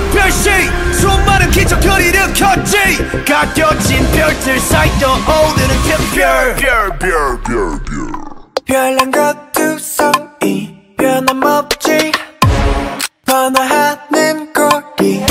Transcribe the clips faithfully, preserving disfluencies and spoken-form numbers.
별씩 수많은 기적을 일으켰지. 가려진 별들 사이 떠오르는 특별 별별별별 별난 것두성이 변함없지. 변화하는 거리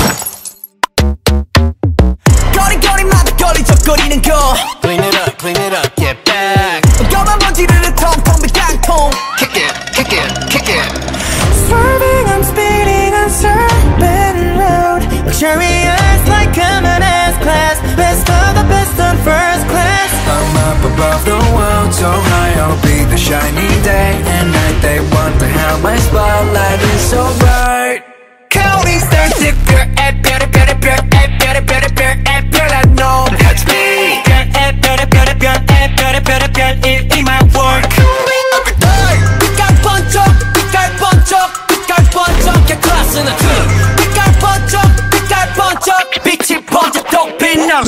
거리거리마다 거리적거리는 거. Clean it up, clean it up, get back. 검은 먼지를 통통 비깡통. Kick it, kick it, kick it. Swerving, I'm speeding on Serpent Road. Luxurious like I'm an S-Class. Best of the best on first class. I'm up above the world, so high I'll be the shiny day and night. They wonder how my spotlight is so bright. Counting stars, 특별 별의 별의 별 별의 별의 별 별한 놈. That's me. 별의 별의 별의 별 별의 별의 별 in my work. Every day. 빛깔 번쩍, 빛깔 번쩍, 빛깔 번쩍. Get class in the two. 빛깔 번쩍, 빛깔 번쩍. 빛이 번쩍 또 빛나.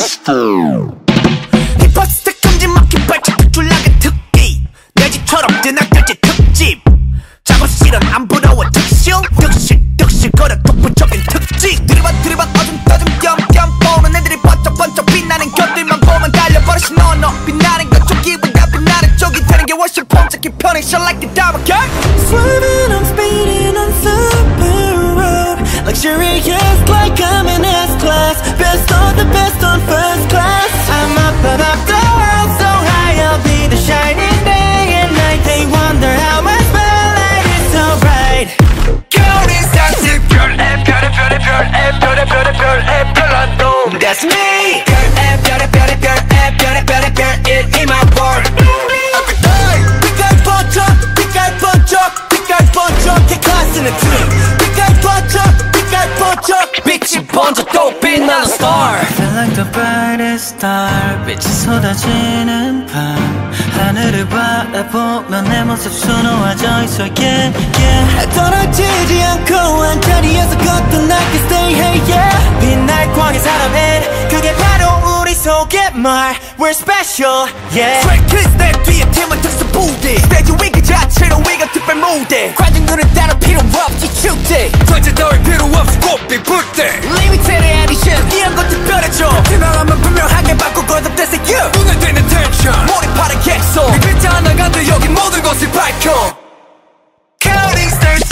힙합 스택 금지 막힌 발짝 줄라게 특기. 내 집처럼 뜨나들지 특집. 작업실은 안 부러워 특실 득실 득실거려 독보적인 특징. 들이받 들이받 어둠 떠줌 겸겸 보는 애들이 번쩍번쩍 빛나는 것들만 보면 달려버리시. 너 너 빛나는 것 쪽이보다 빛나는 쪽이 되는 게 훨씬 폼잡기 편해. Shine like a diamond girl. Swerving, I'm speeding on Serpent Road. Luxurious like I'm an S-Class. Best of the best on first class. I'm up above the world, so high I'll be the shining day and night. They wonder how my spotlight is so bright. Counting stars, 특별 별의 별의 별 별의 별의 별 별한 놈. That's me. 별의 별의 별의 별 별의 별의 별 in my world. Every day. 빛깔 번쩍, 빛깔 번쩍, 빛깔 번쩍. Get class in the two. 빛깔 번쩍, 빛깔 번쩍. 빛이 번쩍 또 빛나는 star. I feel like the brightest star. 빛이 쏟아지는 밤. 하늘을 바라보면 내 모습 수놓아져 있어. Yeah, yeah. 떨어지지 않고 한 자리에서 거듭나게 stay hey yeah. 빛날 광의 사람은 그게 바로 우리 속의 말. We're special yeah. Straight kids 내 뒤에 팀은 특수 부대. 스테이지 위 그 자체로 위가 특별 무대. 관중들은 따로 필요 없지 축제. 전체 따위 필요 없이 꽃빛 불때. Limited edition 이런 것 특별해져. 지나가면 분명하게 바꿔 거듭돼서 you. 눈에 띄는 tension 몰입하는 객소. 네 글자 하나 간들 여기 모든 것을 밝혀. Counting stars.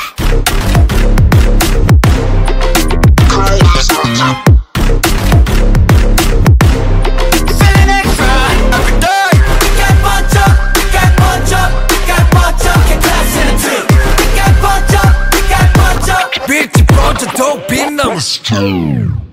Feeling extra every day. 빛깔 번쩍, 빛깔 번쩍, 빛깔 번쩍. Get class in the two. 빛깔 번쩍, 빛깔 번쩍. 빛이 번쩍 또 빛나.